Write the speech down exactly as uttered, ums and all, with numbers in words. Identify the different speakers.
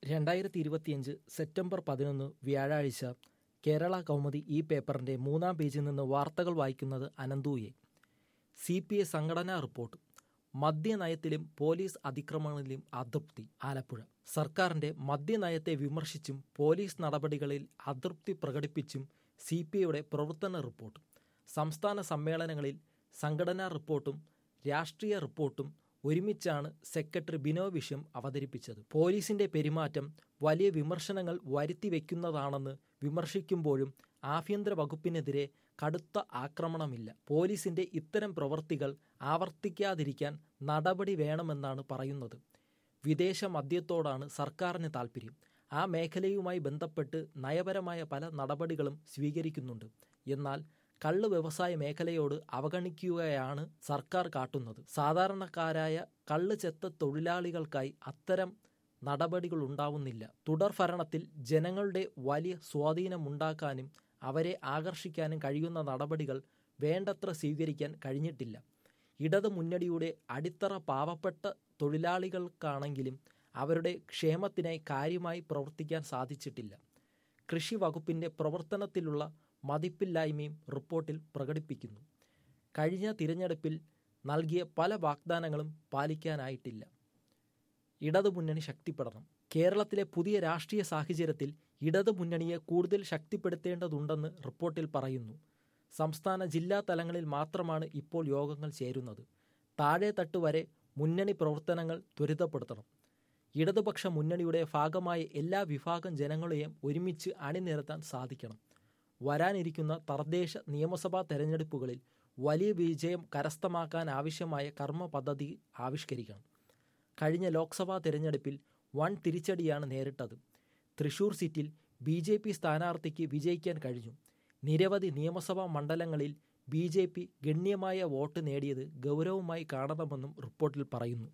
Speaker 1: രണ്ടായിരത്തി ഇരുപത്തിയഞ്ച് സെപ്റ്റംബർ പതിനൊന്ന് വ്യാഴാഴ്ച കേരള കൗമുദി ഈ പേപ്പറിന്റെ മൂന്നാം പേജിൽ നിന്ന് വാർത്തകൾ വായിക്കുന്നത് അനന്തൂയെ. സി പി ഐ സംഘടനാ റിപ്പോർട്ട്. മദ്യനയത്തിലും പോലീസ് അതിക്രമങ്ങളിലും അതൃപ്തി. ആലപ്പുഴ. സർക്കാരിന്റെ മദ്യനയത്തെ വിമർശിച്ചും പോലീസ് നടപടികളിൽ അതൃപ്തി പ്രകടിപ്പിച്ചും സി പി ഐയുടെ പ്രവർത്തന റിപ്പോർട്ട്. സംസ്ഥാന സമ്മേളനങ്ങളിൽ സംഘടനാ റിപ്പോർട്ടും രാഷ്ട്രീയ റിപ്പോർട്ടും ഒരുമിച്ചാണ് സെക്രട്ടറി ബിനോയ് വിശ്വം അവതരിപ്പിച്ചത്. പോലീസിന്റെ പെരുമാറ്റം വലിയ വിമർശനങ്ങൾ വരുത്തിവെക്കുന്നതാണെന്ന് വിമർശിക്കുമ്പോഴും ആഭ്യന്തര വകുപ്പിനെതിരെ കടുത്ത ആക്രമണമില്ല. പോലീസിന്റെ ഇത്തരം പ്രവൃത്തികൾ ആവർത്തിക്കാതിരിക്കാൻ നടപടി വേണമെന്നാണ് പറയുന്നത്. വിദേശ മദ്യത്തോടാണ് സർക്കാരിന് താൽപര്യം. ആ മേഖലയുമായി ബന്ധപ്പെട്ട് നയപരമായ പല നടപടികളും സ്വീകരിക്കുന്നുണ്ട്. എന്നാൽ കള്ള് വ്യവസായ മേഖലയോട് അവഗണിക്കുകയാണ് സർക്കാർ കാട്ടുന്നത്. സാധാരണക്കാരായ കള്ള് ചെത്ത തൊഴിലാളികൾക്കായി അത്തരം നടപടികളുണ്ടാവുന്നില്ല. തുടർ ഭരണത്തിൽ ജനങ്ങളുടെ വലിയ സ്വാധീനമുണ്ടാക്കാനും അവരെ ആകർഷിക്കാനും കഴിയുന്ന നടപടികൾ വേണ്ടത്ര സ്വീകരിക്കാൻ കഴിഞ്ഞിട്ടില്ല. ഇടതു മുന്നണിയുടെ അടിത്തറ പാവപ്പെട്ട തൊഴിലാളികൾക്കാണെങ്കിലും അവരുടെ ക്ഷേമത്തിനായി കാര്യമായി പ്രവർത്തിക്കാൻ സാധിച്ചിട്ടില്ല. കൃഷി വകുപ്പിന്റെ പ്രവർത്തനത്തിലുള്ള മതിപ്പില്ലായ്മയും റിപ്പോർട്ടിൽ പ്രകടിപ്പിക്കുന്നു. കഴിഞ്ഞ തിരഞ്ഞെടുപ്പിൽ നൽകിയ പല വാഗ്ദാനങ്ങളും പാലിക്കാനായിട്ടില്ല. ഇടതുമുന്നണി ശക്തിപ്പെടണം. കേരളത്തിലെ പുതിയ രാഷ്ട്രീയ സാഹചര്യത്തിൽ ഇടതുമുന്നണിയെ കൂടുതൽ ശക്തിപ്പെടുത്തേണ്ടതുണ്ടെന്ന് റിപ്പോർട്ടിൽ പറയുന്നു. സംസ്ഥാന ജില്ലാ തലങ്ങളിൽ മാത്രമാണ് ഇപ്പോൾ യോഗങ്ങൾ ചേരുന്നത്. താഴെത്തട്ട് വരെ മുന്നണി പ്രവർത്തനങ്ങൾ ത്വരിതപ്പെടുത്തണം. ഇടതുപക്ഷ മുന്നണിയുടെ ഭാഗമായ എല്ലാ വിഭാഗം ജനങ്ങളെയും ഒരുമിച്ച് അണിനിരത്താൻ സാധിക്കണം. വരാനിരിക്കുന്ന തദ്ദേശ നിയമസഭാ തെരഞ്ഞെടുപ്പുകളിൽ വലിയ വിജയം കരസ്ഥമാക്കാൻ ആവശ്യമായ കർമ്മ പദ്ധതി ആവിഷ്കരിക്കണം. കഴിഞ്ഞ ലോക്സഭാ തെരഞ്ഞെടുപ്പിൽ വൻ തിരിച്ചടിയാണ് നേരിട്ടത്. തൃശൂർ സീറ്റിൽ ബി ജെ പി സ്ഥാനാർത്ഥിക്ക് വിജയിക്കാൻ കഴിഞ്ഞു. നിരവധി നിയമസഭാ മണ്ഡലങ്ങളിൽ ബി ജെ പി ഗണ്യമായ വോട്ട് നേടിയത് ഗൗരവമായി കാണണമെന്നും റിപ്പോർട്ടിൽ പറയുന്നു.